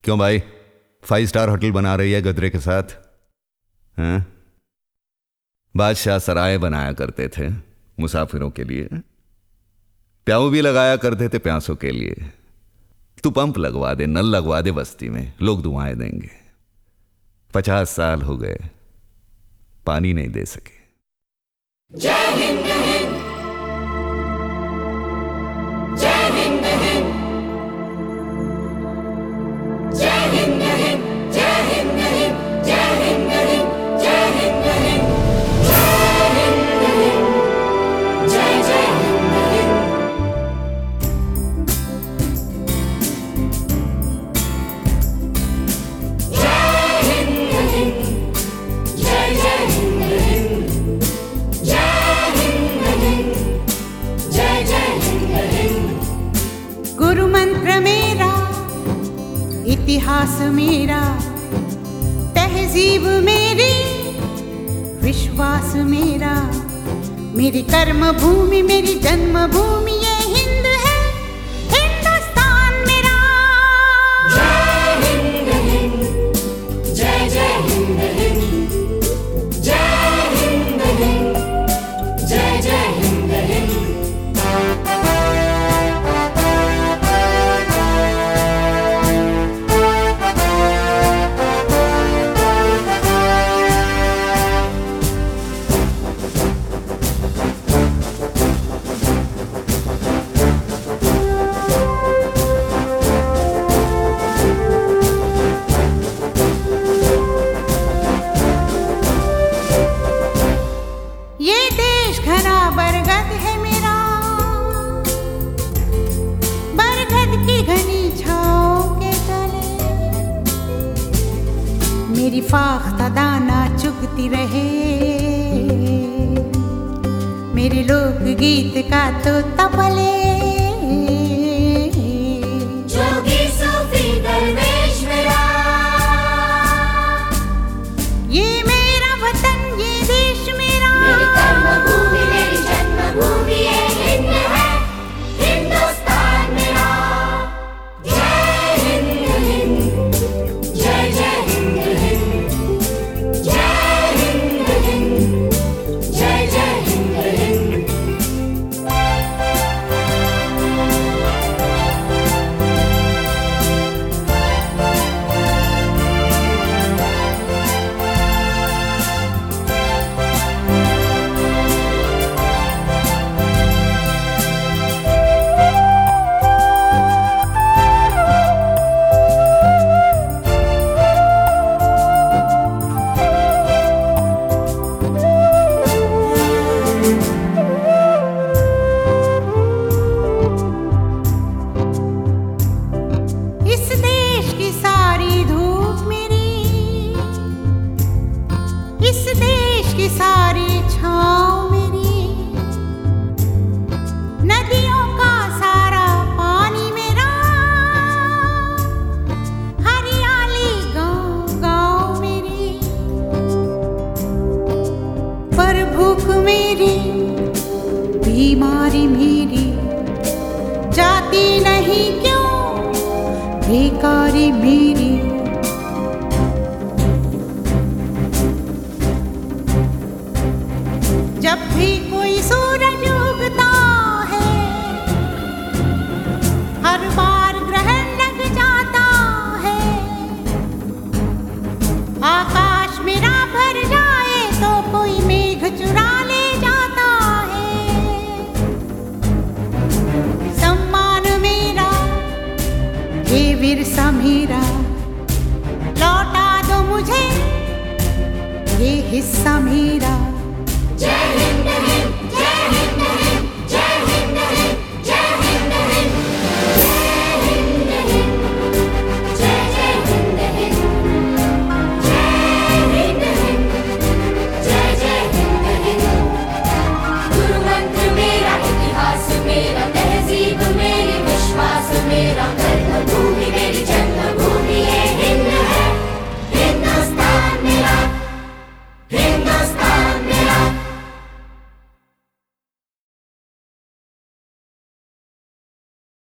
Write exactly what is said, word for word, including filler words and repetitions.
क्यों भाई, five star hotel बना रही है गदरे के साथ? हैं? बादशाह सराय बनाया करते थे मुसाफिरों के लिए, प्याऊ भी लगाया करते थे प्यासों के लिए। तू पंप लगवा दे, नल लगवा दे बस्ती में, लोग दुआएं देंगे। पचास साल हो गए, पानी नहीं दे सके। जय हिंद हिंद, जय हिंद हिंद, जय हिंद हिंद, जय हिंद हिंद, जय हिंद हिंद, जय हिंद हिंद, जय हिंद हिंद, जय जय हिंद हिंद। जय हिंद हिंद, जय जय हिंद हिंद, जय हिंद हिंद, जय जय हिंद हिंद। गुरु मंत्र मेरा, इतिहास मेरा, तहजीब मेरी, विश्वास मेरा, मेरी कर्म भूमि, मेरी जन्म भूमि ये हिंद है, हिंदुस्तान मेरा। जय हिंद हिंद, जय जय हिंद हिंद, जय हिंद हिंद, जय जय हिंद हिंद। ये देश घना बरगद है मेरा, बरगद की घनी छाँव के तले मेरी फाख्ता दाना चुगती रहे, मेरे लोक गीत का तो तपले। जोगी सूफी दरवेश मेरा, ये मेरा वतन, ये देश मेरा, मेरी कर्म भूमि, मेरी जन्म भूमि ये हिंद है, हिंदुस्तान मेरा। जय हिंद हिंद, जय जय हिंद हिंद, जय हिंद हिंद, जय जय हिंद हिंद। इस देश की सारी धूप मेरी, इस देश की सारी छाँव मेरी, नदियों का सारा पानी मेरा, हरियाली गाँव गाँव मेरी, पर भूख मेरी, बीमारी मेरी, जाती नहीं क्यों बेकारी मेरी। जब भी कोई सूरज उगता है, हर बार ग्रहण लग जाता है, आकाश मेरा भर जाए तो कोई मेघ चुरा ले जाता है। सम्मान मेरा, ये विरसा मेरा, लौटा दो मुझे ये हिस्सा मेरा। जय हिंद हिंद, जय हिंद हिंद,